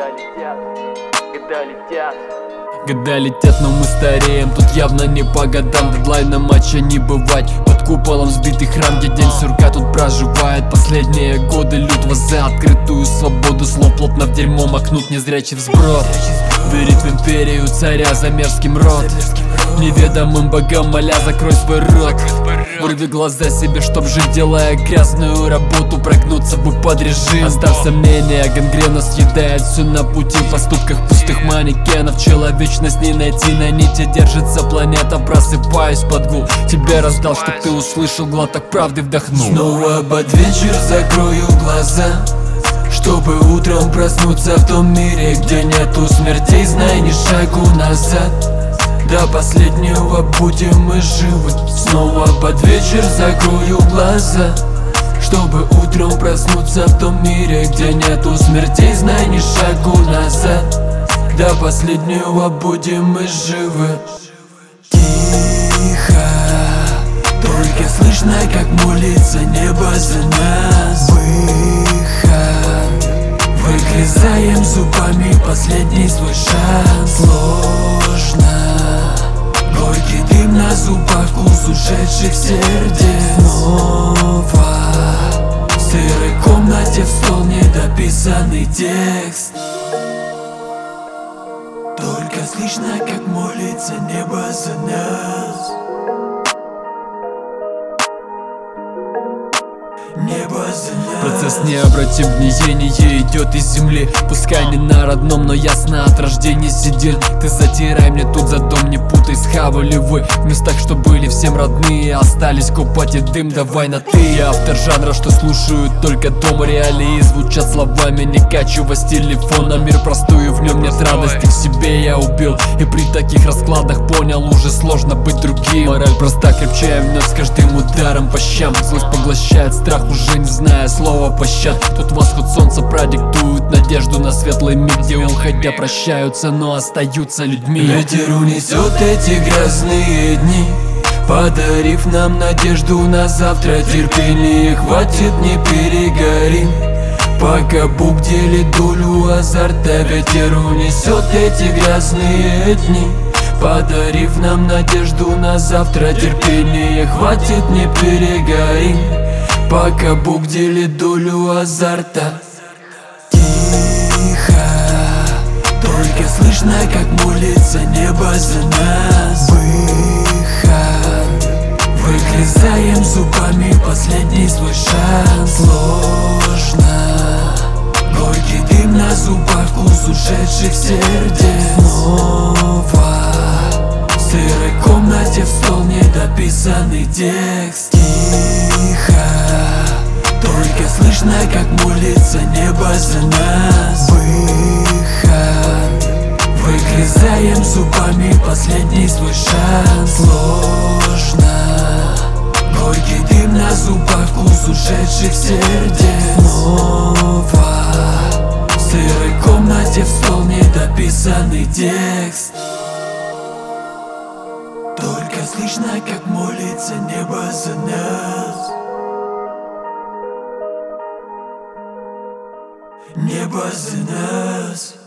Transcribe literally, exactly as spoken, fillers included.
Года летят, года летят. Года летят, но мы стареем, тут явно не по годам. Дедлайна матча не бывать, под куполом сбитый храм, где день сурка тут проживает. Последние годы лютва за открытую свободу, слов плотно в дерьмо макнут незрячий взброд. Верит в империю царя за мерзким рот, неведомым богам моля, закрой свой рот. Вырви глаза себе, чтоб жить, делая грязную работу, прогнуться бы под режим. Оставь сомнения, гангрена съедает все на пути, в поступках пустых манекенов. Человечность не найти, на нити держится планета. Просыпаюсь под гул, тебе раздал, чтоб ты услышал, глоток правды вдохнул. Снова под вечер закрою глаза, чтобы утром проснуться в том мире, где нету смертей. Знай, ни шагу назад, до последнего будем мы живы. Снова под вечер закрою глаза, чтобы утром проснуться в том мире, где нету смертей. Знай, ни шагу назад, до последнего будем мы живы. Тихо, только слышно, как молится небо за нас. Выход, выгрызаем зубами последний свой шанс. Сложно, горький дым на зубах, вкус ушедших сердец. Снова в сырой комнате, в стол недописанный текст. Только слышно, как молится небо за нас. Небо за нас. Процесс необратим, гниение идет из земли. Пускай не на родном, но ясно от рождения сидел. Ты затирай мне тут за дом, не путай, схавали вы в местах, что были всем родные, остались купать и дым, давай на ты. Я автор жанра, что слушают только дом, реалии звучат словами, не качивая с телефона. Мир простой, в нем нет радости, к себе я убил. И при таких раскладах понял, уже сложно быть другим. Мораль проста, крепче вновь с каждым ударом по щам. Злость поглощает страх, уже не зная слова пощад. Тут восход солнца продиктует надежду на светлый мир, где уходя прощаются, но остаются людьми. Ветер унесет эти грязные дни, подарив нам надежду на завтра. Терпения хватит, не перегорим, пока Бог делит долю азарта. Ветер унесет эти грязные дни, подарив нам надежду на завтра. Терпения хватит, не перегорим, пока Бог делит долю азарта. Тихо, только слышно, как молится небо за нас. Выход, выгрызаем зубами последний свой шанс. Сложно, горький дым на зубах, вкус ушедших сердец. Снова в сырой комнате, в стол недописанный текст. Тихо, только слышно, как молится небо за нас. Выход, выгрызаем зубами последний свой шанс. Сложно, горький дым на зубах, вкус ушедших сердец. Снова в сырой комнате, в стол недописанный текст. Только слышно, как молится небо за нас. Небо за нас.